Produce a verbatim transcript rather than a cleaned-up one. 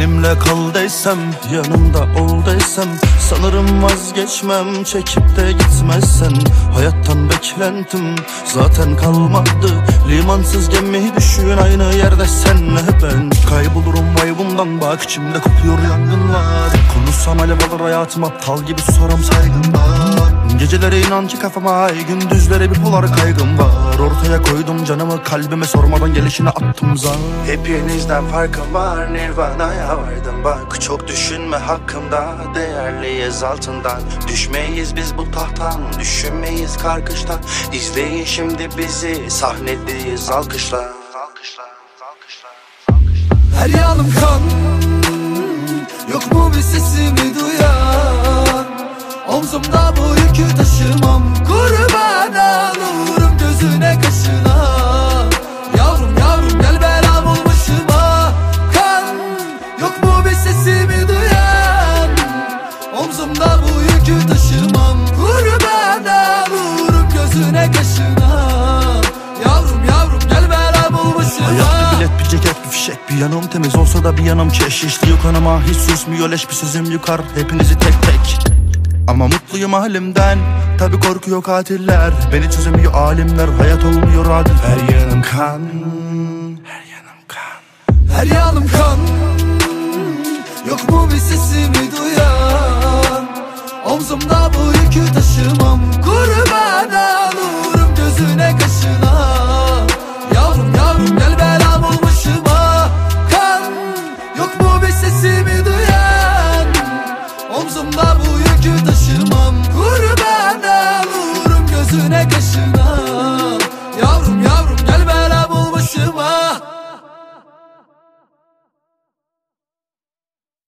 benimle kal desem, yanımda ol desem, sanırım vazgeçmem çekip de gitmezsen. Hayattan beklentim zaten kalmadı, limansız gemi düşün aynı yerde senle ben. Kaybolurum vibe'ımdan, bak içimde kopuyor yangınlar. Konuşsam alev alır hayatım, aptal gibi soram saygımdan. Gecelere inan ki kafama ay, gündüzlere bir polar kaygım var. Ortaya koydum canımı, kalbime sormadan gelişine attım zar. Hepinizden farkım var, Nirvana'ya vardım bak. Çok düşünme hakkımda, değerliyiz altından. Düşmeyiz biz bu tahttan, düşünmeyiz karkışta. İzleyin şimdi bizi, sahnedeyiz alkışla. Alkışla, alkışla, alkışla. Her yanım kan, yok mu bir sesimi duyan? Omzumda bu yükü taşımam, kurban olurum gözüne kaşına. Yavrum yavrum gel belam ol başıma. Kan, yok mu bir sesimi duyan? Omzumda bu yükü taşımam, kurban olurum gözüne kaşına. Yavrum yavrum gel belam ol başıma. Hayat bir bilet, bir ceket, bir fişek, bir yanım temiz olsa da bir yanım keş. İşliyor kanıma, hiç susmuyor leş, bir sözüm yukar hepinizi tek tek. Ama mutluyum halimden, tabi korkuyor katiller. Beni çözemiyor alimler, hayat olmuyor adil. Her yanım kan, her yanım kan, her yanım kan, yok mu bir sesimi duyan? Omzumda bu yükü taşımam, kurban olurum gözüne kaşına. Yavrum yavrum gel belam ol başıma. Kan, yok mu bir sesimi duyan? Omzumda bu yükü taşımam, kurban olurum gözüne kaşına. Yavrum